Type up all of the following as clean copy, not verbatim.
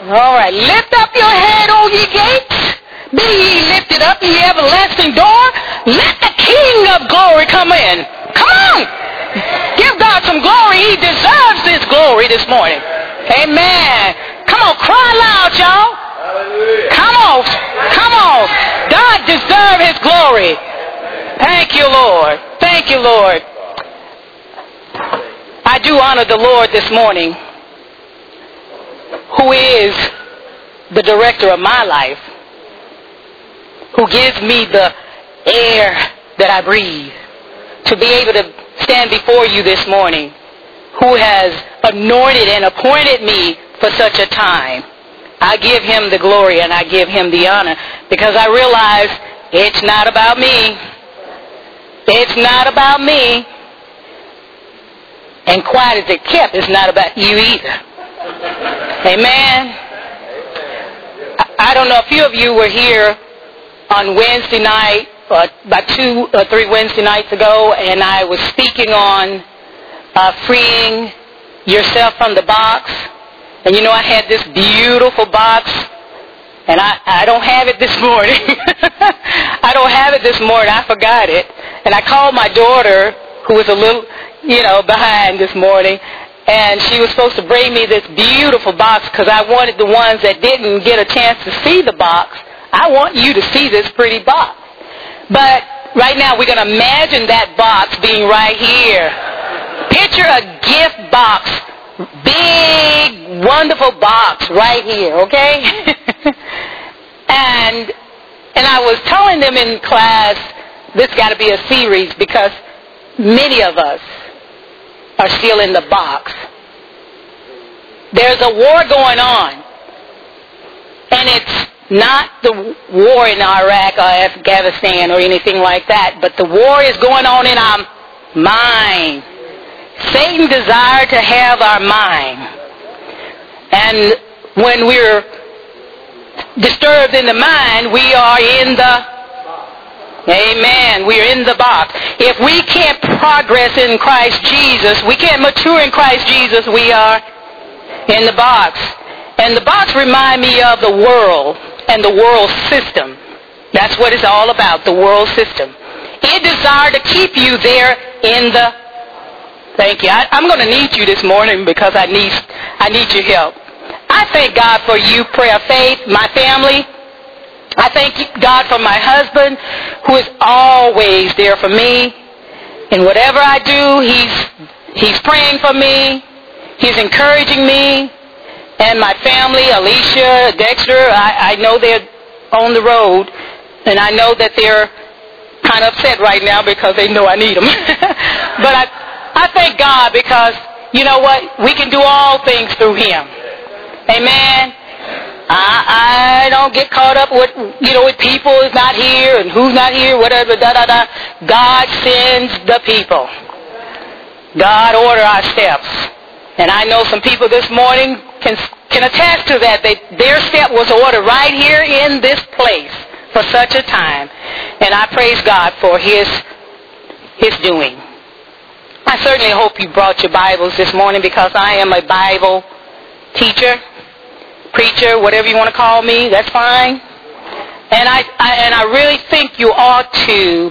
All right. Lift up your head, O ye gates. Be ye lifted up, ye everlasting door. Let the King of glory come in. Come on. Give God some glory. He deserves this glory this morning. Amen. Come on, cry loud, y'all. Come on. Come on. God deserves his glory. Thank you, Lord. Thank you, Lord. I do honor the Lord this morning, who is the director of my life, who gives me the air that I breathe, to be able to stand before you this morning, who has anointed and appointed me for such a time. I give him the glory and I give him the honor, because I realize it's not about me. It's not about me. And quiet as it kept, it's not about you either. Amen. I don't know, a few of you were here on Wednesday night, about 2 or 3 Wednesday nights ago, and I was speaking on freeing yourself from the box. And you know, I had this beautiful box, and I don't have it this morning. I don't have it this morning. I forgot it. And I called my daughter, who was a little, behind this morning, and she was supposed to bring me this beautiful box because I wanted the ones that didn't get a chance to see the box. I want you to see this pretty box. But right now we're going to imagine that box being right here. Picture a gift box, big, wonderful box right here, okay? And I was telling them in class, this got to be a series because many of us are still in the box. There's a war going on. And it's not the war in Iraq or Afghanistan or anything like that, but the war is going on in our mind. Satan desired to have our mind. And when we're disturbed in the mind, we are in the Amen. We are in the box. If we can't progress in Christ Jesus, we can't mature in Christ Jesus, we are in the box. And the box reminds me of the world and the world system. That's what it's all about, the world system. It desired to keep you there in the... Thank you. I'm going to need you this morning because I need your help. I thank God for you, Prayer Faith, my family. I thank God for my husband, who is always there for me. And whatever I do, he's praying for me. He's encouraging me. And my family, Alicia, Dexter, I know they're on the road. And I know that they're kind of upset right now because they know I need them. But I thank God because, you know what? We can do all things through him. Amen. I don't get caught up with, with people who's not here and who's not here, whatever, God sends the people. God order our steps. And I know some people this morning can attest to that. Their step was ordered right here in this place for such a time. And I praise God for his doing. I certainly hope you brought your Bibles this morning because I am a Bible teacher, preacher, whatever you want to call me, that's fine. And I really think you ought to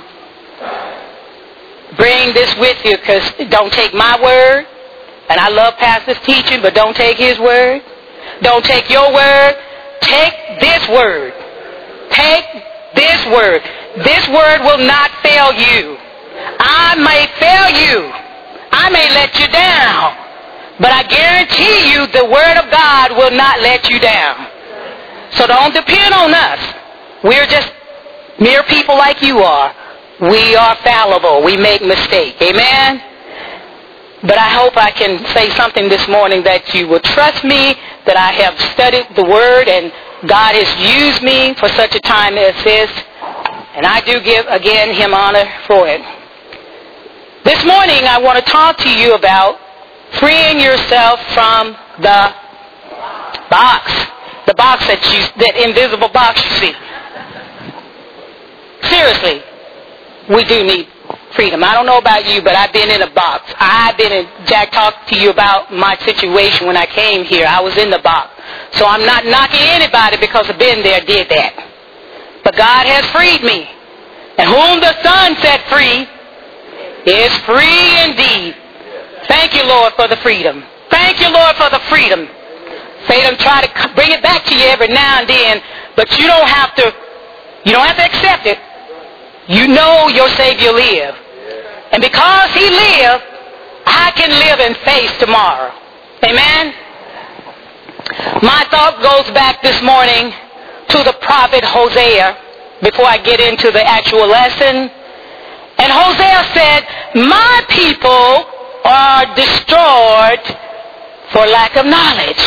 bring this with you, because don't take my word. And I love Pastor's teaching, but don't take his word. Don't take your word. Take this word. Take this word. This word will not fail you. I may fail you. I may let you down. But I guarantee you the Word of God will not let you down. So don't depend on us. We're just mere people like you are. We are fallible. We make mistakes. Amen? But I hope I can say something this morning that you will trust me, that I have studied the Word and God has used me for such a time as this. And I do give, again, him honor for it. This morning I want to talk to you about freeing yourself from the box. The box that invisible box you see. Seriously, we do need freedom. I don't know about you, but I've been in a box. Jack talked to you about my situation when I came here. I was in the box So I'm not knocking anybody because I've been there, did that. But God has freed me. And whom the Son set free is free indeed. Thank you, Lord, for the freedom. Thank you, Lord, for the freedom. Satan try to bring it back to you every now and then, but you don't have to accept it. You know your Savior live. And because he lived, I can live in faith tomorrow. Amen? My thought goes back this morning to the prophet Hosea before I get into the actual lesson. And Hosea said, my people are destroyed for lack of knowledge.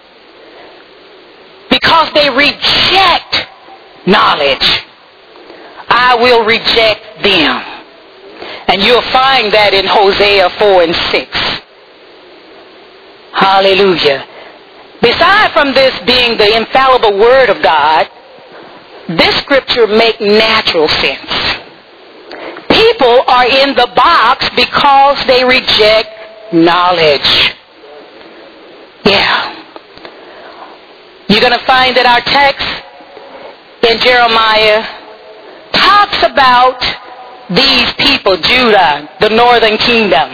Because they reject knowledge, I will reject them. And you'll find that in Hosea 4 and 6. Hallelujah. Beside from this being the infallible word of God, this scripture makes natural sense. People are in the box because they reject knowledge. Yeah. You're going to find that our text in Jeremiah talks about these people, Judah, the northern kingdom.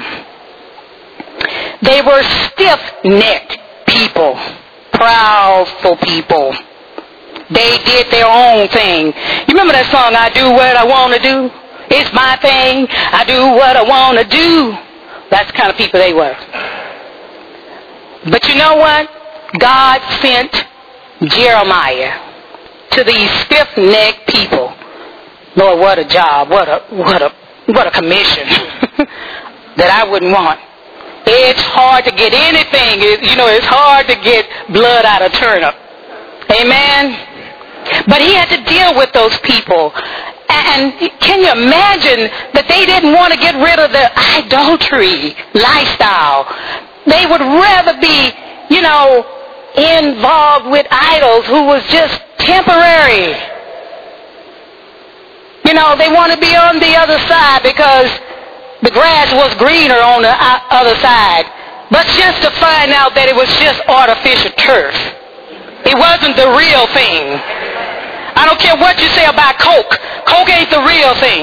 They were stiff-necked people, proudful people. They did their own thing. You remember that song, I do what I want to do? It's my thing. I do what I want to do. That's the kind of people they were. But you know what? God sent Jeremiah to these stiff-necked people. Lord, what a job. What a commission that I wouldn't want. It's hard to get anything. It's hard to get blood out of turnip. Amen? But he had to deal with those people. And can you imagine that they didn't want to get rid of the idolatry lifestyle? They would rather be, involved with idols who was just temporary. They want to be on the other side because the grass was greener on the other side. But just to find out that it was just artificial turf. It wasn't the real thing. I don't care what you say about Coke. Coke ain't the real thing.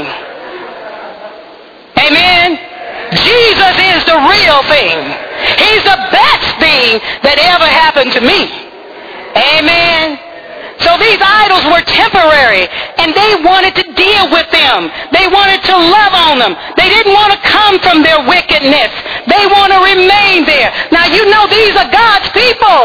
Amen? Jesus is the real thing. He's the best thing that ever happened to me. Amen? So these idols were temporary, and they wanted to deal with them. They wanted to love on them. They didn't want to come from their wickedness. They want to remain there. Now, these are God's people.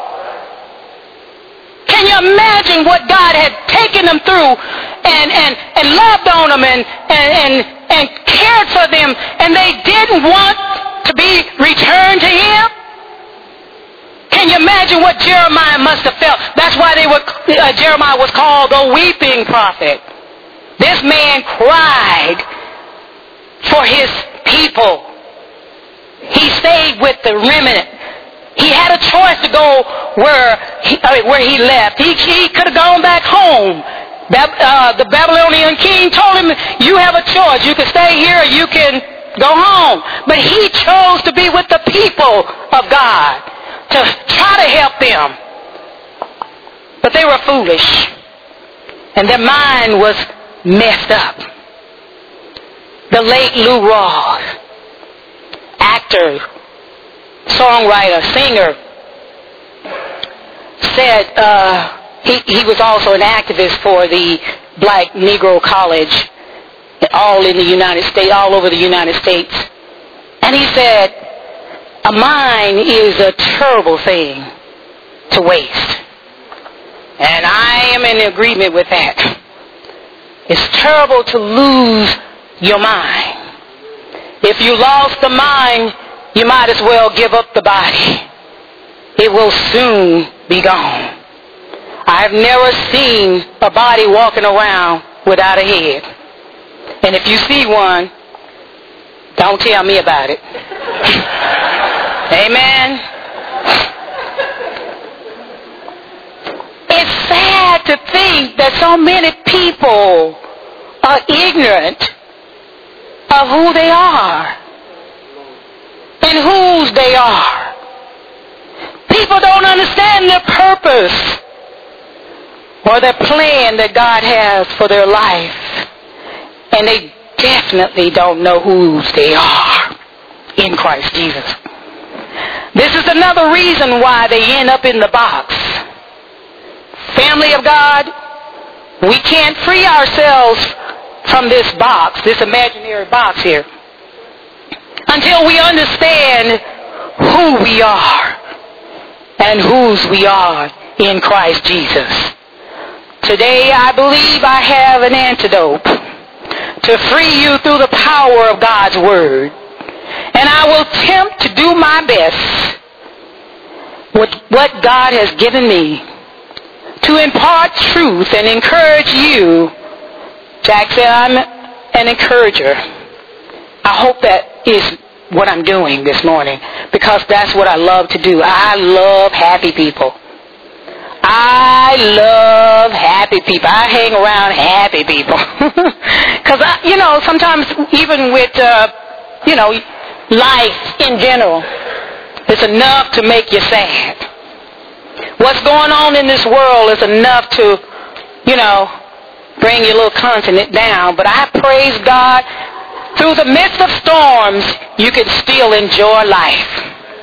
Can you imagine what God had taken them through and loved on them and cared for them, and they didn't want to be returned to him? Can you imagine what Jeremiah must have felt? That's why Jeremiah was called the weeping prophet. This man cried for his people. He stayed with the remnant. He had a choice to go where he left. He could have gone back home. The Babylonian king told him, you have a choice. You can stay here or you can go home. But he chose to be with the people of God, to try to help them. But they were foolish. And their mind was messed up. The late Lou Rawls, actor, songwriter, singer, said he was also an activist for the Black Negro College all in the United States, all over the United States. And he said, a mind is a terrible thing to waste. And I am in agreement with that. It's terrible to lose your mind. If you lost the mind, you might as well give up the body. It will soon be gone. I've never seen a body walking around without a head. And if you see one, don't tell me about it. Amen. It's sad to think that so many people are ignorant of who they are and whose they are. People don't understand the purpose purpose or their plan that God has for their life. And they definitely don't know whose they are in Christ Jesus. This is another reason why they end up in the box. Family of God, we can't free ourselves from this box, this imaginary box here, until we understand who we are and whose we are in Christ Jesus. Today, I believe I have an antidote to free you through the power of God's Word. And I will attempt to do my best with what God has given me to impart truth and encourage you. Jack said, I'm an encourager. I hope that is what I'm doing this morning, because that's what I love to do. I love happy people. I love happy people. I hang around happy people. Because, sometimes even with, life in general, it's enough to make you sad. What's going on in this world is enough to, bring your little continent down. But I praise God, through the midst of storms, you can still enjoy life.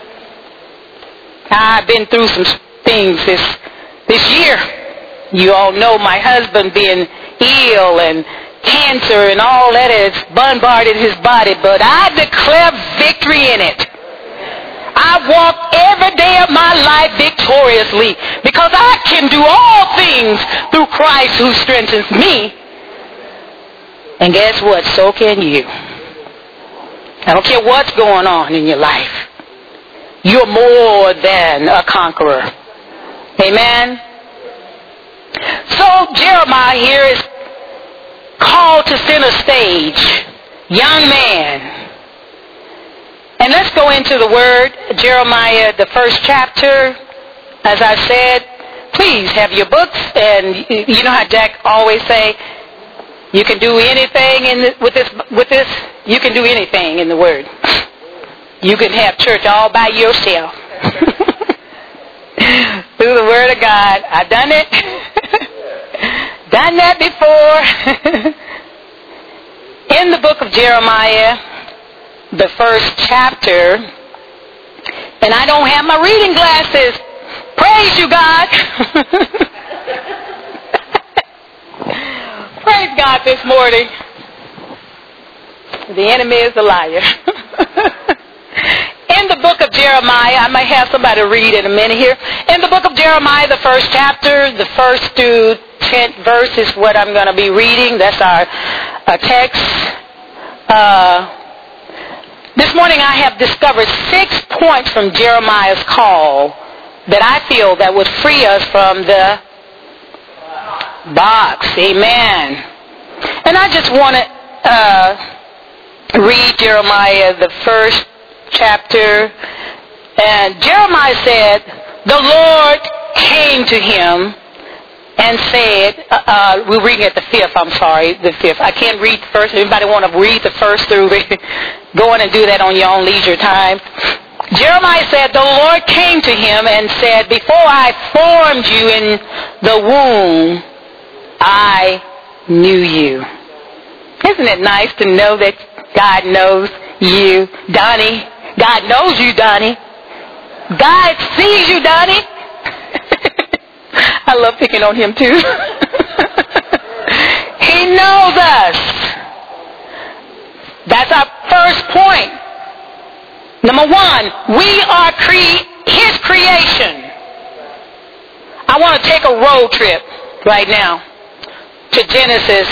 I've been through some things this year. You all know my husband being ill and cancer and all that has bombarded his body, but I declare victory in it. I walk every day of my life victoriously because I can do all things through Christ who strengthens me. And guess what? So can you. I don't care what's going on in your life. You're more than a conqueror. Amen? So Jeremiah here is called to center stage. Young man. And let's go into the Word. Jeremiah, the first chapter. As I said, please have your books. And you know how Jack always say, you can do anything with this. You can do anything in the Word. You can have church all by yourself. Through the Word of God. I've done it. Done that before. In the book of Jeremiah, the first chapter, and I don't have my reading glasses. Praise you, God. Praise God this morning. The enemy is a liar. In the book of Jeremiah, I might have somebody read in a minute here. In the book of Jeremiah, the first chapter, the first to 10th verse is what I'm going to be reading. That's our text. This morning I have discovered 6 points from Jeremiah's call that I feel that would free us from the box. Amen. And I just want to read Jeremiah, the first chapter. And Jeremiah said, the Lord came to him and said, we're reading at the 5th, the 5th. I can't read the first. Anybody want to read the first through? Go on and do that on your own leisure time. Jeremiah said, the Lord came to him and said, before I formed you in the womb, I knew you. Isn't it nice to know that God knows you, Donnie? God knows you, Donnie. God sees you, Donnie. I love picking on him too. He knows us. That's our first point. Number 1, we are His creation. I want to take a road trip right now to Genesis,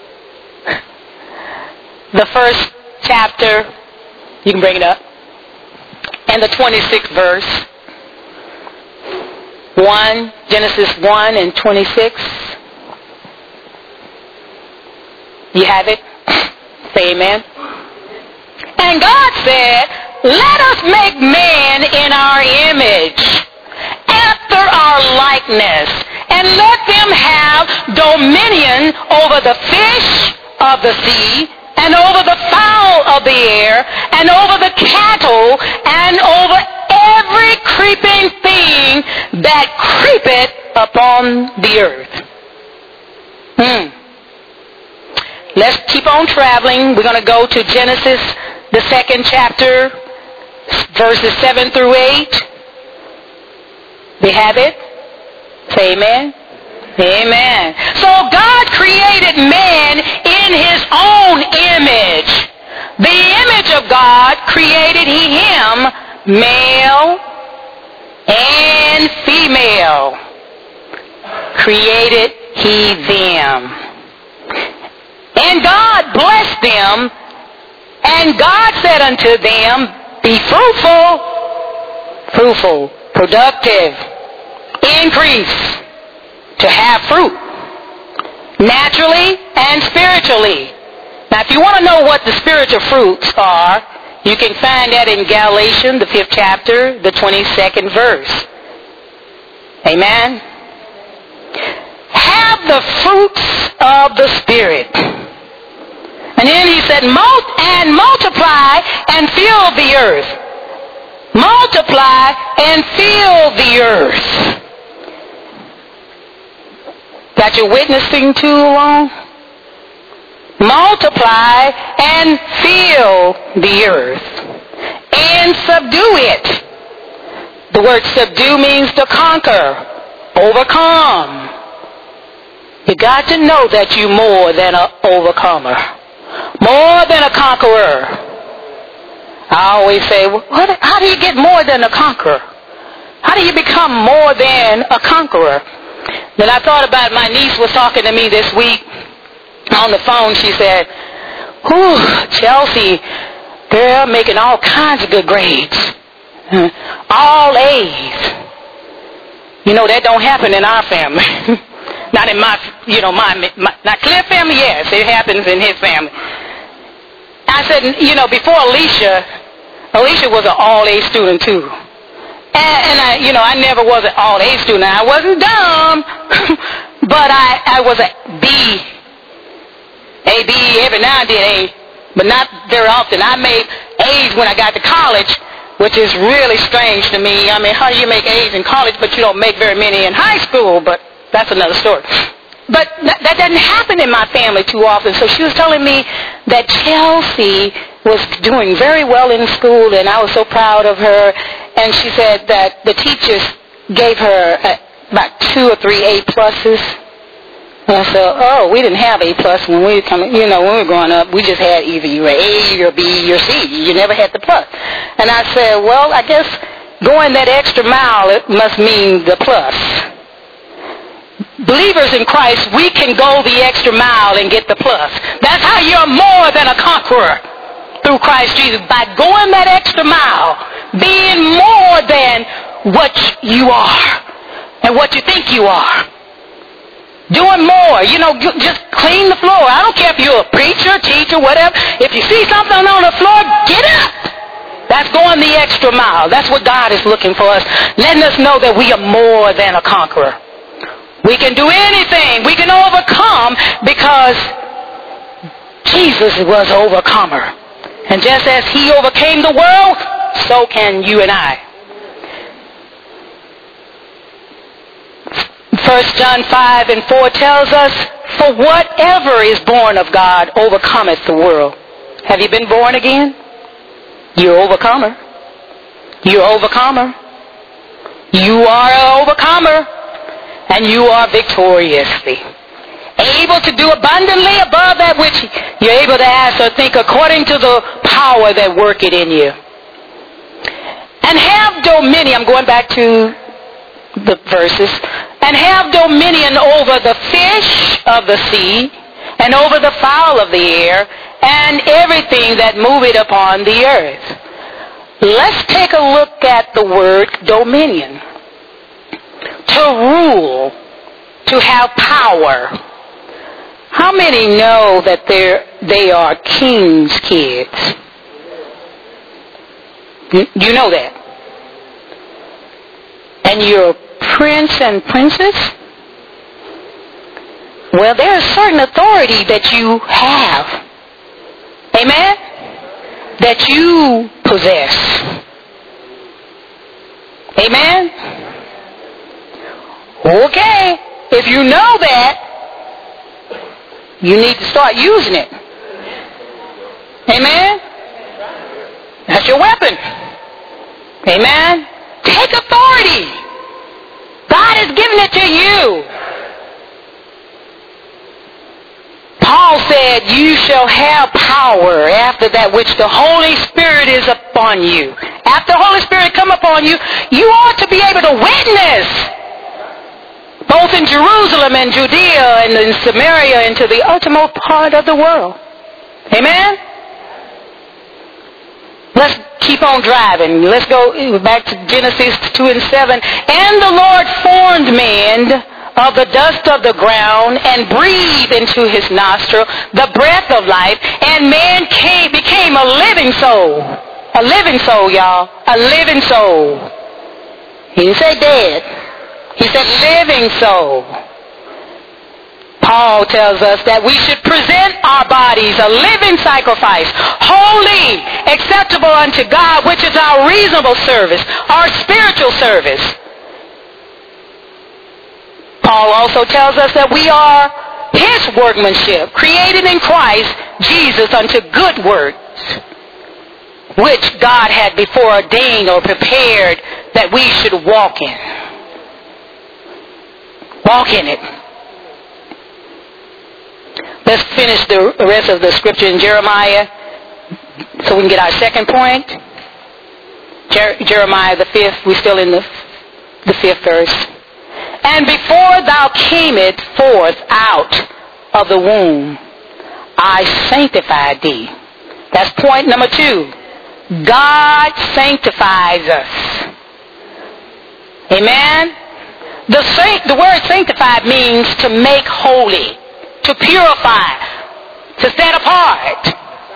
the first chapter. You can bring it up. And the 26th verse. Genesis 1 and 26. You have it? Say amen. And God said, let us make man in our image, after our likeness, and let them have dominion over the fish of the sea, and over the fowl of the air, and over the cattle, and over every creeping thing that creepeth upon the earth. Let's keep on traveling. We're going to go to Genesis, the 2nd chapter, verses 7 through 8. We have it? Say amen. Amen. So God created man in his own image. The image of God created he him, male and female. Created he them. And God blessed them, and God said unto them, be fruitful, productive, increase, to have fruit, naturally and spiritually. Now, if you want to know what the spiritual fruits are, you can find that in Galatians, the 5th chapter, the 22nd verse. Amen? Have the fruits of the Spirit. And then he said, multiply and fill the earth. Multiply and fill the earth. Got your witnessing tool on? Multiply and fill the earth. And subdue it. The word subdue means to conquer, overcome. You got to know that you're more than an overcomer. More than a conqueror. I always say, how do you get more than a conqueror? How do you become more than a conqueror? Then I thought about, my niece was talking to me this week on the phone. She said, Chelsea, girl, making all kinds of good grades. All A's. You know, that don't happen in our family. Not in my not Cliff family, yes, it happens in his family. I said, before Alicia was an all-A student too. And I never was an all-A student. I wasn't dumb, but I was a B, every now and then A, but not very often. I made A's when I got to college, which is really strange to me. I mean, how do you make A's in college, but you don't make very many in high school? But that's another story. But that doesn't happen in my family too often. So she was telling me that Chelsea was doing very well in school, and I was so proud of her. And she said that the teachers gave her about 2 or 3 A pluses. And I said, we didn't have A plus when we were when we were growing up. We just had either you were A or B or C. You never had the plus. And I said, well, I guess going that extra mile, it must mean the plus. Believers in Christ, we can go the extra mile and get the plus. That's how you're more than a conqueror through Christ Jesus. By going that extra mile, being more than what you are and what you think you are. Doing more, just clean the floor. I don't care if you're a preacher, teacher, whatever. If you see something on the floor, get up. That's going the extra mile. That's what God is looking for us, letting us know that we are more than a conqueror. We can do anything. We can overcome because Jesus was an overcomer. And just as he overcame the world, so can you and I. 1 John 5:4 tells us, for whatever is born of God overcometh the world. Have you been born again? You're an overcomer. You're an overcomer. You are an overcomer. And you are victoriously able to do abundantly above that which you're able to ask or think, according to the power that worketh in you. And have dominion, I'm going back to the verses, and have dominion over the fish of the sea, and over the fowl of the air, and everything that moveth upon the earth. Let's take a look at the word dominion. To rule, to have power. How many know that they are king's kids? You know that? And you're a prince and princess? Well, there's a certain authority that you have. Amen? That you possess. Amen? Okay. If you know that, you need to start using it. Amen? That's your weapon. Amen? Take authority. God has given it to you. Paul said, you shall have power after that which the Holy Spirit is upon you. After the Holy Spirit come upon you, you ought to be able to witness both in Jerusalem and Judea and in Samaria and to the uttermost part of the world. Amen? Let's keep on driving. Let's go back to Genesis 2 and 7. And the Lord formed man of the dust of the ground and breathed into his nostril the breath of life, and man became a living soul. A living soul, y'all. A living soul. He didn't say dead. He said living soul. Paul tells us that we should present our bodies a living sacrifice, holy, acceptable unto God, which is our reasonable service, our spiritual service. Paul also tells us that we are his workmanship, created in Christ Jesus unto good works, which God had before ordained or prepared that we should walk in. Walk in it. Let's finish the rest of the scripture in Jeremiah so we can get our second point. Jeremiah the 5th, we're still in the 5th verse. And before thou camest forth out of the womb, I sanctified thee. That's point number 2. God sanctifies us. Amen? The word sanctified means to make holy, to purify, to set apart.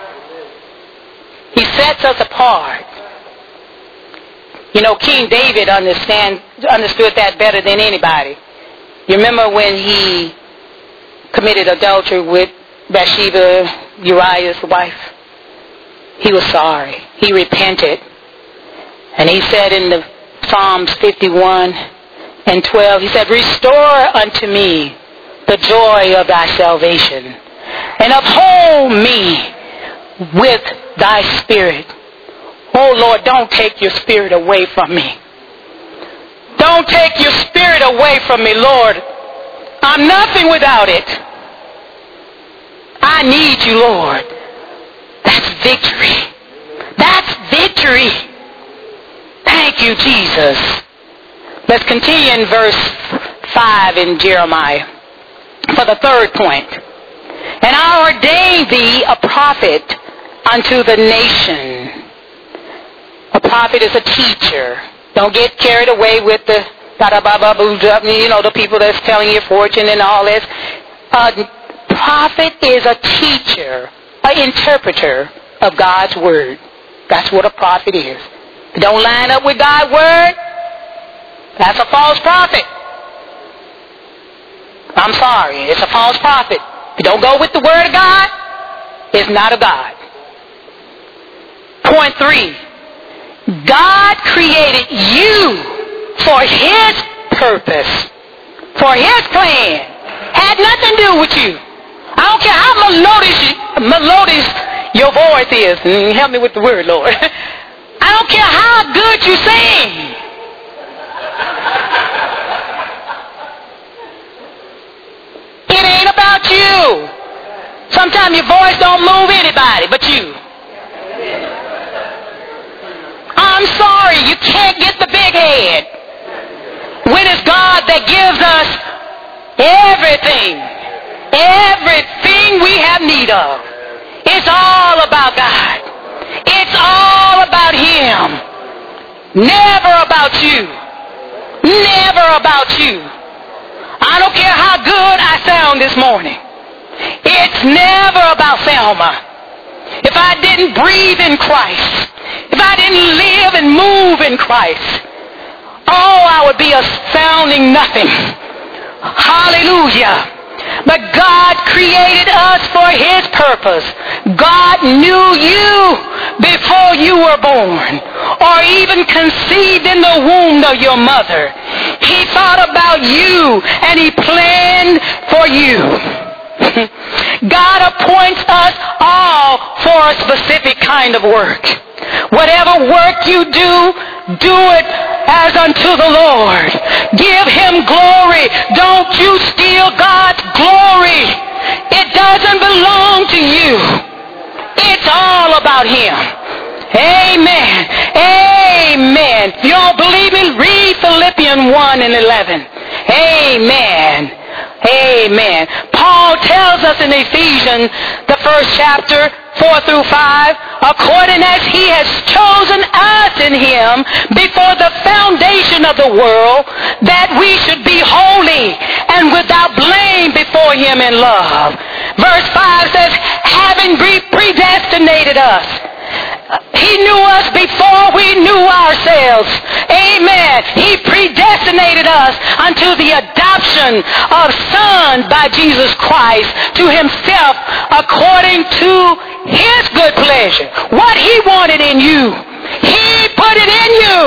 He sets us apart. You know, King David understood that better than anybody. You remember when he committed adultery with Bathsheba, Uriah's wife? He was sorry. He repented. And he said in the Psalms 51 and 12, he said, restore unto me the joy of thy salvation, and uphold me with thy spirit. Oh Lord, don't take your spirit away from me. Don't take your spirit away from me, Lord. I'm nothing without it. I need you, Lord. That's victory. That's victory. Thank you, Jesus. Let's continue in verse 5 in Jeremiah for the third point. And I ordained thee a prophet unto the nation. A prophet is a teacher. Don't get carried away with the the people that's telling you fortune and all this. A prophet is a teacher, an interpreter of God's word. That's what a prophet is. If it don't line up with God's word, that's a false prophet. I'm sorry, it's a false prophet. If you don't go with the word of God, it's not of God. Point 3. God created you for his purpose, for his plan. Had nothing to do with you. I don't care how melodious your voice is. And help me with the word, Lord. I don't care how good you sing. It ain't about you. Sometimes your voice don't move anybody but you. I'm sorry, you can't get the big head when it's God that gives us everything we have need of. It's all about God. It's all about him. Never about you. Never about you. I don't care how good I sound this morning. It's never about Selma. If I didn't breathe in Christ, if I didn't live and move in Christ, I would be a sounding nothing. Hallelujah. But God created us for His purpose. God knew you before you were born or even conceived in the womb of your mother. He thought about you and He planned for you. God appoints us all for a specific kind of work. Whatever work you do it as unto the Lord. Give Him glory. Don't you steal God's glory. It doesn't belong to you. It's all about Him. Amen. Amen. If you don't believe me, read Philippians 1:11. Amen. Amen. Paul tells us in Ephesians, the 1st chapter, 4 through 5, according as He has chosen us in Him before the foundation of the world, that we should be holy and without blame before Him in love. Verse 5 says, having predestinated us. He knew us before we knew ourselves. Amen. He predestinated us unto the adoption of sons by Jesus Christ to Himself according to His good pleasure. What He wanted in you, He put it in you.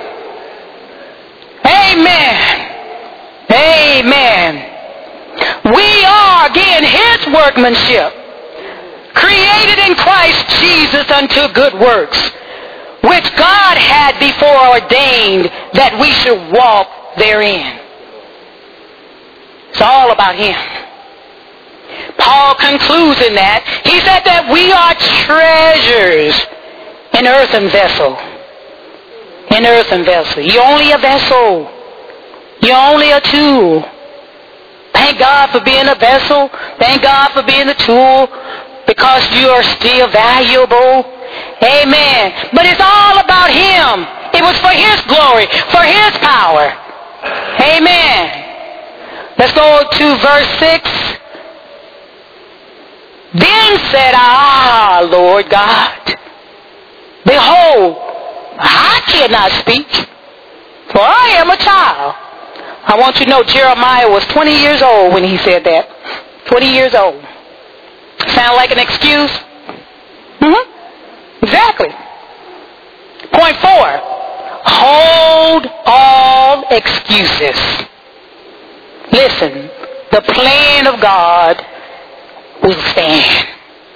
Amen. Amen. We are, again, His workmanship, created in Christ Jesus unto good works, which God had before ordained that we should walk therein. It's all about Him. Paul concludes in that. He said that we are treasures in earthen vessel. In earthen vessel. You're only a vessel. You're only a tool. Thank God for being a vessel. Thank God for being a tool, because you are still valuable. Amen. But it's all about Him. It was for His glory, for His power. Amen. Let's go to verse 6. Then said I, Lord God, behold, I cannot speak, for I am a child. I want you to know Jeremiah was 20 years old when he said that. 20 years old. Sound like an excuse? Exactly. Point 4. Hold all excuses. Listen, the plan of God will stand.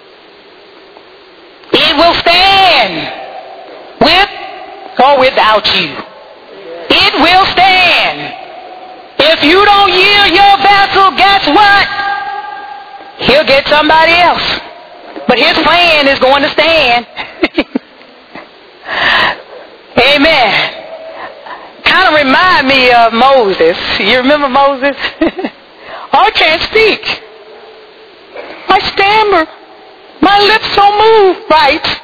It will stand with or without you. It will stand. If you don't yield your vessel, guess what? He'll get somebody else. But His plan is going to stand. Amen. Kind of remind me of Moses. You remember Moses? I can't speak. I stammer. My lips don't move right.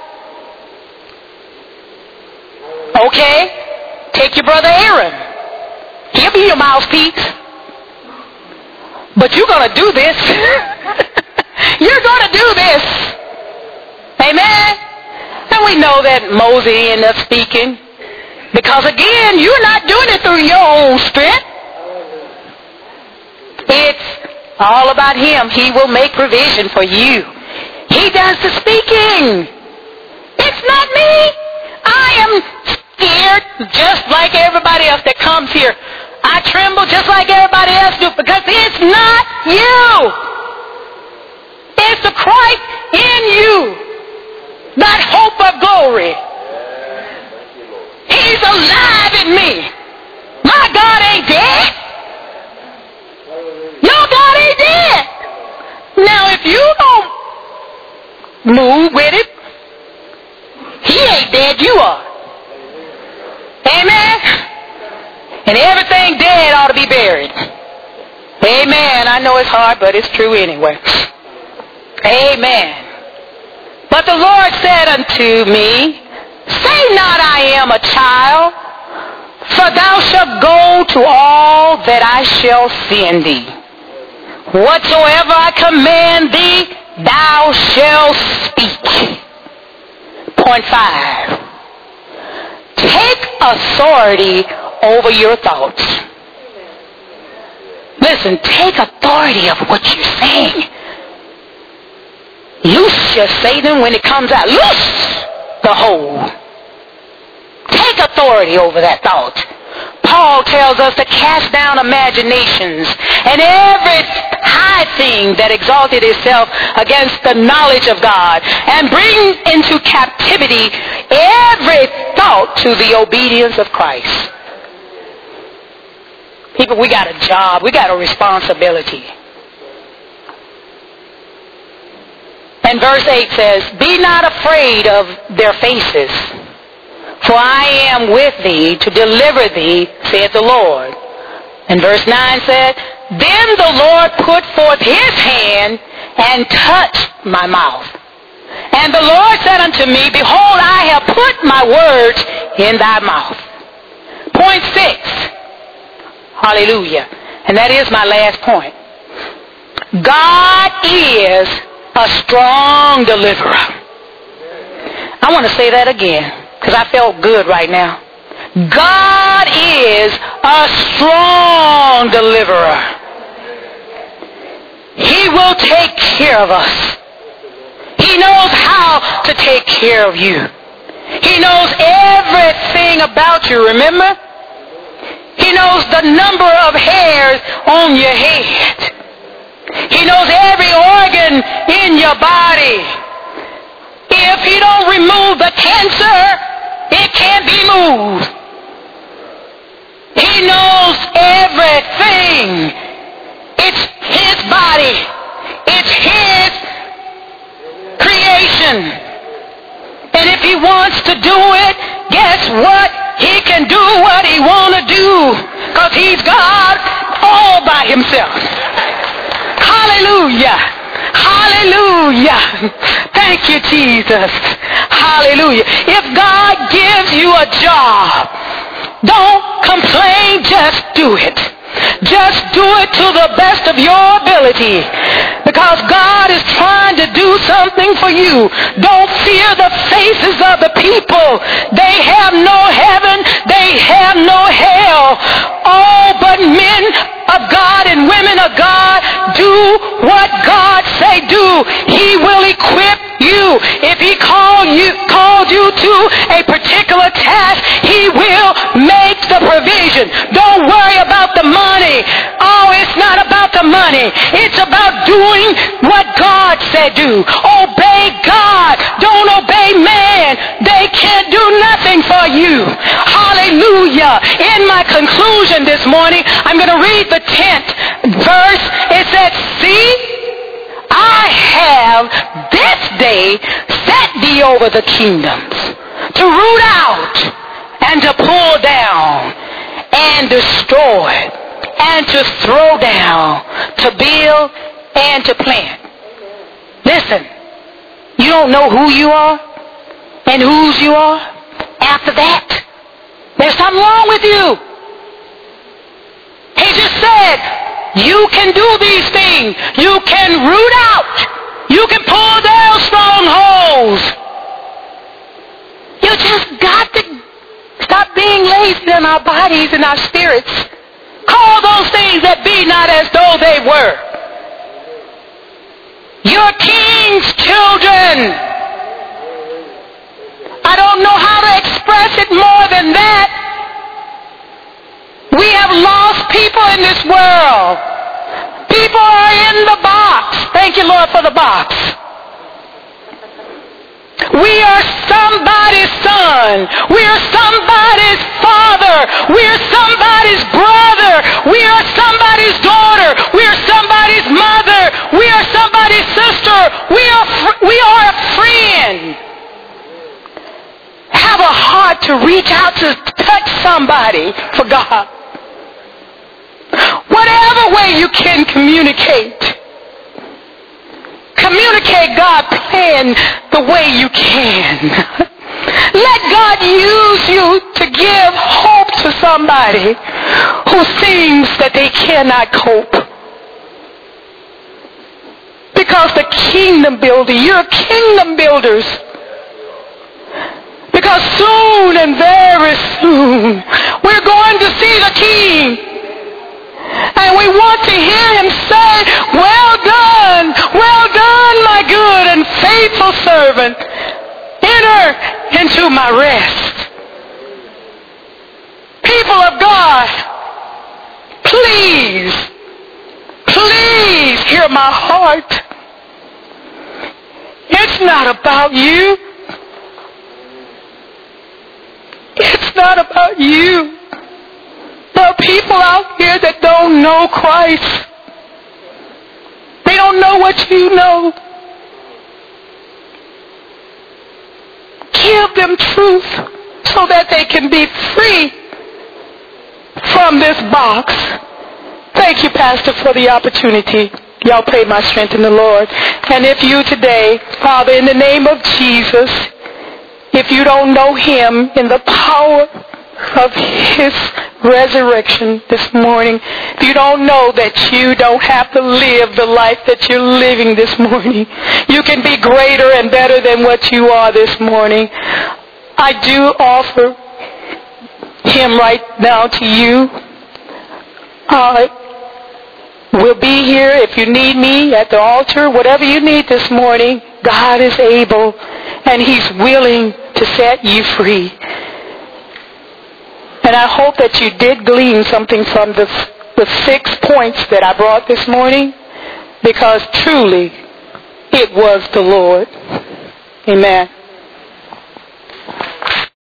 Okay? Take your brother Aaron. He'll be your mouthpiece. But you're going to do this. You're going to do this. Amen? And we know that Moses ended up speaking. Because again, you're not doing it through your own strength. It's all about Him. He will make provision for you. He does the speaking. It's not me. I am scared just like everybody else that comes here. I tremble just like everybody else do, because it's not you. It's the Christ in you. That hope of glory. He's alive in me. My God ain't dead. Your God ain't dead. Now if you don't move with it, He ain't dead, you are. Amen? And everything dead ought to be buried. Amen. I know it's hard, but it's true anyway. Amen. But the Lord said unto me, say not I am a child, for thou shalt go to all that I shall send thee. Whatsoever I command thee, thou shalt speak. Point 5. Take authority over your thoughts. Listen, take authority of what you're saying. Loose your Satan when it comes out. Loose the hold. Take authority over that thought. Paul tells us to cast down imaginations and every high thing that exalted itself against the knowledge of God, and bring into captivity every thought to the obedience of Christ. People, we got a job. We got a responsibility. And verse 8 says, "Be not afraid of their faces, for I am with thee to deliver thee, saith the Lord." And verse 9 said, "Then the Lord put forth his hand and touched my mouth. And the Lord said unto me, Behold, I have put my words in thy mouth." Point 6. Hallelujah. And that is my last point. God is a strong deliverer. I want to say that again because I felt good right now. God is a strong deliverer. He will take care of us. He knows how to take care of you. He knows everything about you, remember? He knows the number of hairs on your head. He knows every organ in your body. If he don't remove the cancer, it can't be moved. He knows everything. It's his body. It's his creation. And if he wants to do it, guess what? He can do what he want to do because he's God all by himself. Hallelujah. Hallelujah. Thank you, Jesus. Hallelujah. If God gives you a job, don't complain, just do it. Just do it to the best of your ability because God is trying to do something for you. Don't fear the faces of the people. They have no heaven. They have no hell. Oh, but men of God and women of God, do what God say do. He will equip you. If he called you to a particular task, he will make the provision. Don't worry about the money. Oh, it's not about the money. It's about doing what God said do. Obey God. Don't obey man. They can't do nothing for you. Hallelujah. In my conclusion this morning, I'm going to read the 10th verse. It says, "See, I have this day set thee over the kingdoms, to root out and to pull down and destroy and to throw down, to build and to plant." Listen, you don't know who you are and whose you are after that. There's something wrong with you. He just said, you can do these things. You can root out. You can pull down strongholds. You just got to stop being lazy in our bodies and our spirits. Call those things that be not as though they were. You're king's children. I don't know how to express it more than that. We have lost people in this world. People are in the box. Thank you, Lord, for the box. We are somebody's son. We are somebody's father. We are somebody's brother. We are somebody's daughter. We are somebody's mother. We are somebody's sister. We are a friend. Have a heart to reach out to touch somebody for God. Whatever way you can communicate God's plan the way you can. Let God use you to give hope to somebody who seems that they cannot cope. Because the kingdom builder, you're kingdom builders. Because soon and very soon, we're going to see the King. And we want to hear him say, well done, my good and faithful servant. Enter into my rest. People of God, please hear my heart. It's not about you. It's not about you. There are people out here that don't know Christ. They don't know what you know. Give them truth so that they can be free from this box. Thank you, Pastor, for the opportunity. Y'all pray my strength in the Lord. And if you today, Father, in the name of Jesus, if you don't know him in the power of his resurrection this morning, if you don't know that you don't have to live the life that you're living this morning, you can be greater and better than what you are this morning, I do offer him right now to you. We'll be here if you need me at the altar. Whatever you need this morning, God is able and he's willing to set you free. And I hope that you did glean something from the 6 points that I brought this morning, because truly it was the Lord. Amen.